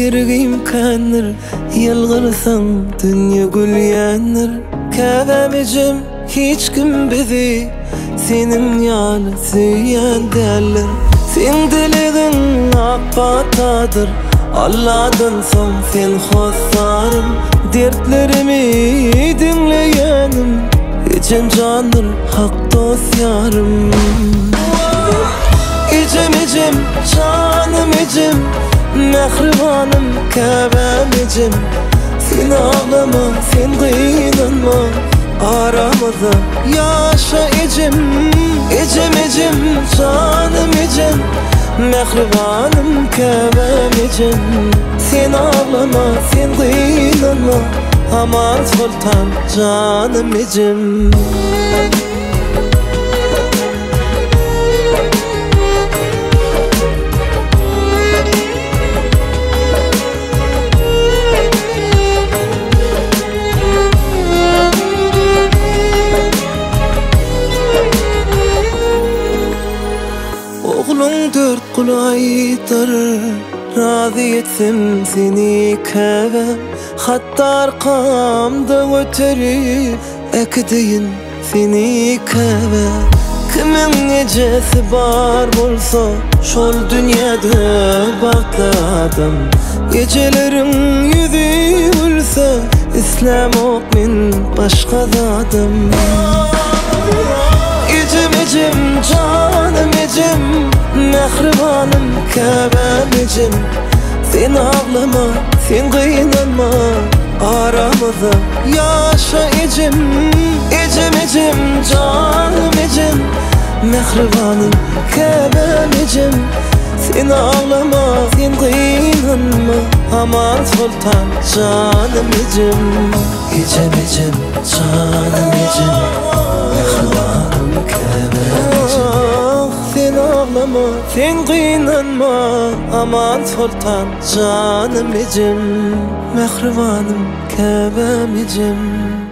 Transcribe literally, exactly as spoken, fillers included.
yüreğim kanır, yalvarsan dünya gül yanır. Kavamicim hiç kim bizi senin yanı süyen derler. Sen diliğin akbatadır, Allah'dan son sen hosarım. Dertlerimi dinleyenim için candır hak dost yarım. İcim icim canım icim, mehribanım Kâbem icim. Sen ağlama sen kıynanma, aramızda yaşa icim. İcim icim canım icim, mehribanım Kâbem icim. Sen ağlama sen kıynanma, aman sultan canım icim. Oğlun dört kulaydır, razı etsim seni Kâbem. Hatta arkamda ötürüp ekdeyin seni Kâbem. Kimin necesi bar bolsa şol dünyada bakladım. Gecelerin yüzü gülse İslam okmin başka zadım. İcim icim canım icim, mehribanım Kâbem icim. Sen ağlama sen kıynanma, aramızda yaşa icim. İcim icim canım icim, mehribanım Kâbem icim. Sen ağlama sen kıynanma, aman sultan canım icim. İcim icim canım icim, mehribanım Kâbem icim. Sen ağlama sen kıynanma, aman sultan canım icim. Mehribanım Kâbem icim.